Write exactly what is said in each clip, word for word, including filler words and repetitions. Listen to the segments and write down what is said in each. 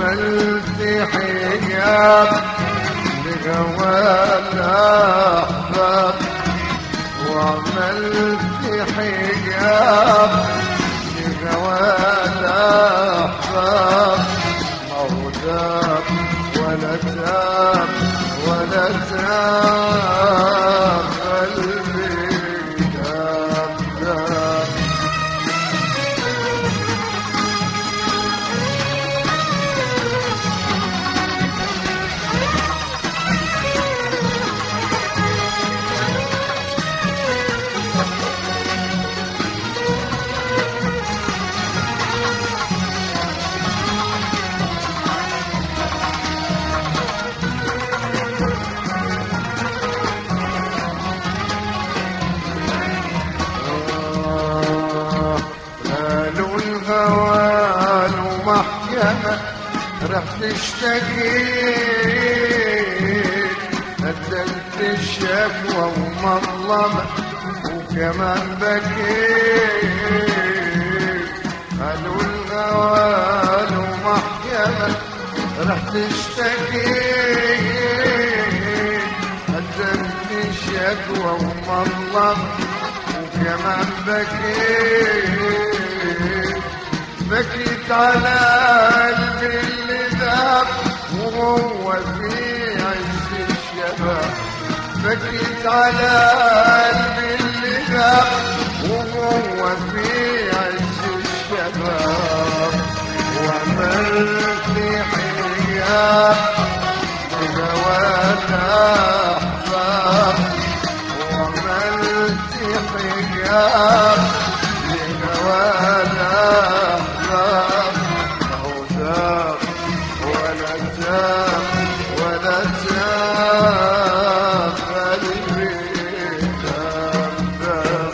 وعملت حجاب لهوى الأحباب، وعملت حجاب لهوى الأحباب. ما تاب ولا تاب ولا تاب قلبي تاب تاب. رحت اشتكيت قدمت الشكوى ومظلمة وكمان بكيت. قالوا الغوال ومحكمة رحت اشتكيت قدمت الشكوى ومظلمة وكمان بكيت. بكيت على قلبي اللي ذاب وهو في عز الشباب. بكيت على قلبي اللي ذاب وهو في عز الشباب. وعملت حجاب لهوى الأحباب، وعملت حجاب لهوى الأحباب. ولا تاب ولا تاب قلبي تاب تاب.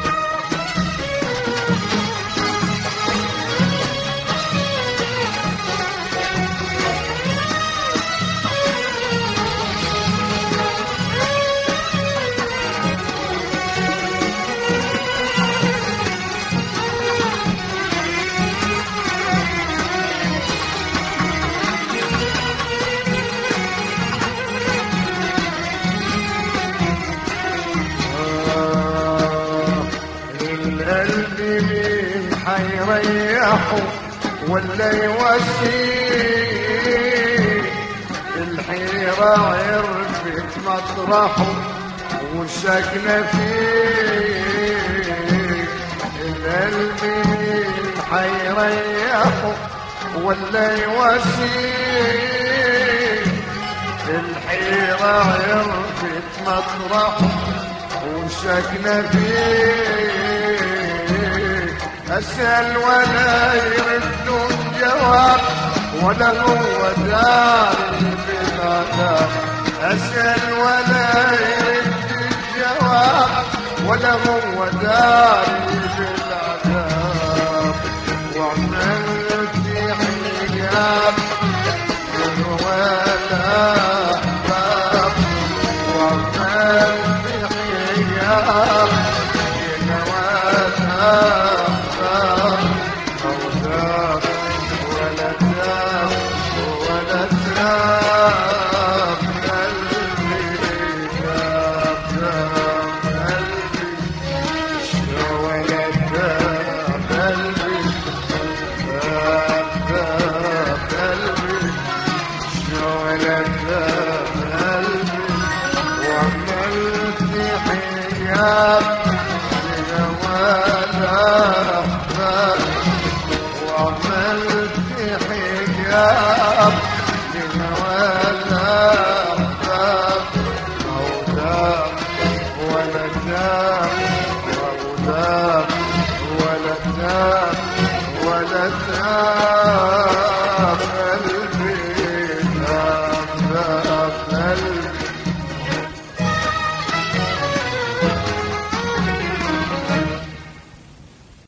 القلب مين حيريحه ولا يواسيه؟ الحيرة عرفت مطرحه وساكنة فيه. القلب مين حيريحه ولا يواسيه؟ الحيرة عرفت مطرحه وساكنة فيه. أسأل ولا يردوا الجواب ولا هو داري بالعذاب. أسأل ولا يرد الجواب ولا هو داري بالعذاب. وعملت حجاب لهوى الأحباب، وعملت حجاب لهوى الأحباب. أو تاب ولا تاب ولا تاب قلبي تاب تاب قلبي. ولا تاب قلبي تاب تاب قلبي. ولا تاب قلبي. وعملت حجاب